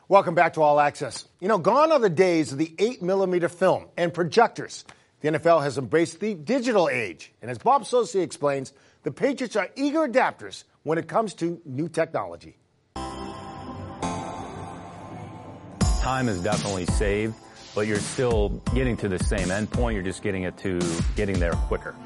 Welcome back to All Access. You know, gone are the days of the 8mm film and projectors. The NFL has embraced the digital age. And as Bob Socci explains, the Patriots are eager adapters when it comes to new technology. Time is definitely saved, but you're still getting to the same endpoint. You're just getting there quicker.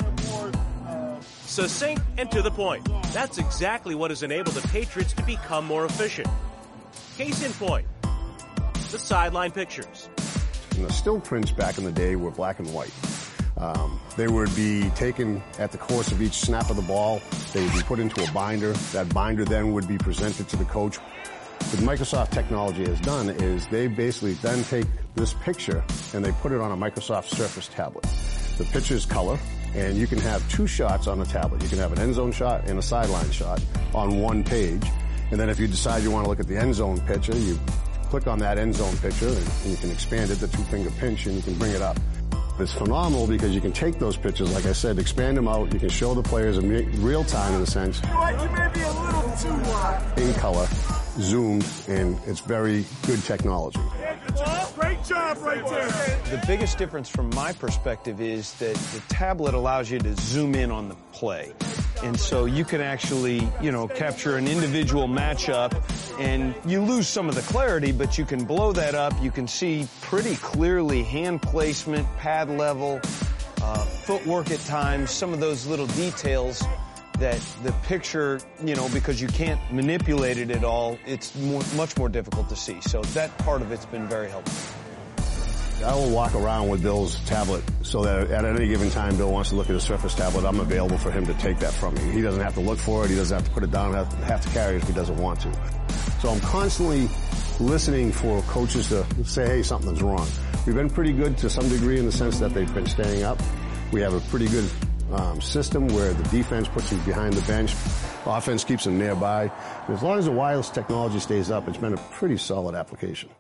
Succinct and to the point. That's exactly what has enabled the Patriots to become more efficient. Case in point, the sideline pictures. And the still prints back in the day were black and white. They would be taken at the course of each snap of the ball. They would be put into a binder. That binder then would be presented to the coach. What Microsoft technology has done is they basically then take this picture and they put it on a Microsoft Surface tablet. The picture is color, and you can have two shots on the tablet. You can have an end zone shot and a sideline shot on one page. And then if you decide you want to look at the end zone picture, you click on that end zone picture and you can expand it, the two-finger pinch, and you can bring it up. It's phenomenal because you can take those pictures, like I said, expand them out. You can show the players in real time, in a sense. You may be a little too wide. In color, zoomed, and it's very good technology. Great job right there. The biggest difference from my perspective is that the tablet allows you to zoom in on the play. And so you can actually, capture an individual matchup, and you lose some of the clarity, but you can blow that up. You can see pretty clearly hand placement, pad level, footwork at times, some of those little details that the picture, because you can't manipulate it at all, it's much more difficult to see. So that part of it's been very helpful. I will walk around with Bill's tablet so that at any given time Bill wants to look at a Surface tablet, I'm available for him to take that from me. He doesn't have to look for it. He doesn't have to put it down, have to carry it if he doesn't want to. So I'm constantly listening for coaches to say, hey, something's wrong. We've been pretty good to some degree in the sense that they've been staying up. We have a pretty good system where the defense puts them behind the bench. Offense keeps them nearby. As long as the wireless technology stays up, it's been a pretty solid application.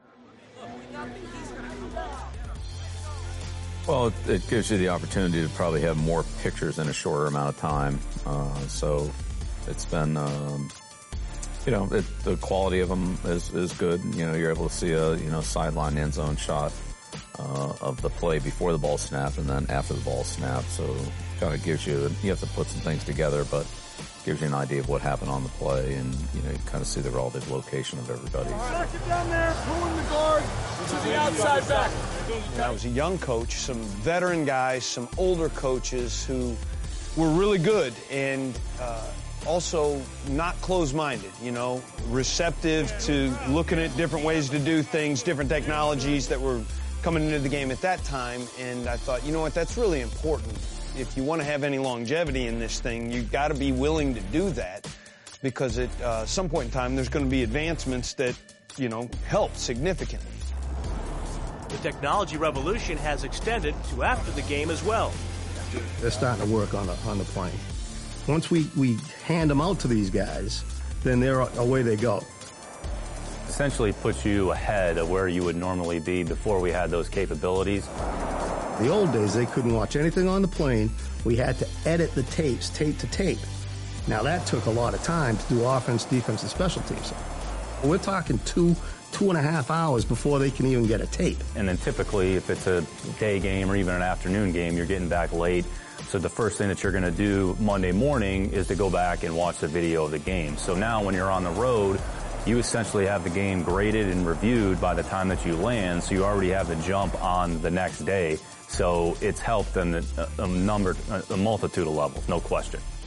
Well, it gives you the opportunity to probably have more pictures in a shorter amount of time. So it's been, the quality of them is good. You're able to see a sideline end zone shot of the play before the ball snapped and then after the ball snapped. So it kind of gives you have to put some things together, but gives you an idea of what happened on the play, and you kind of see the relative location of everybody. Second down there, pulling the guard to the outside back. When I was a young coach, some veteran guys, some older coaches who were really good and also not closed-minded, receptive to looking at different ways to do things, different technologies that were coming into the game at that time. And I thought, that's really important. If you want to have any longevity in this thing, you've got to be willing to do that, because at some point in time, there's going to be advancements that, help significantly. The technology revolution has extended to after the game as well. They're starting to work on the plane. Once we hand them out to these guys, then they're away they go. Essentially puts you ahead of where you would normally be before we had those capabilities. The old days, they couldn't watch anything on the plane. We had to edit the tapes, tape to tape. Now, that took a lot of time to do offense, defense, and special teams. We're talking 2.5 hours before they can even get a tape. And then typically, if it's a day game or even an afternoon game, you're getting back late. So the first thing that you're going to do Monday morning is to go back and watch the video of the game. So now when you're on the road, you essentially have the game graded and reviewed by the time that you land, so you already have the jump on the next day. So it's helped in a multitude of levels, no question.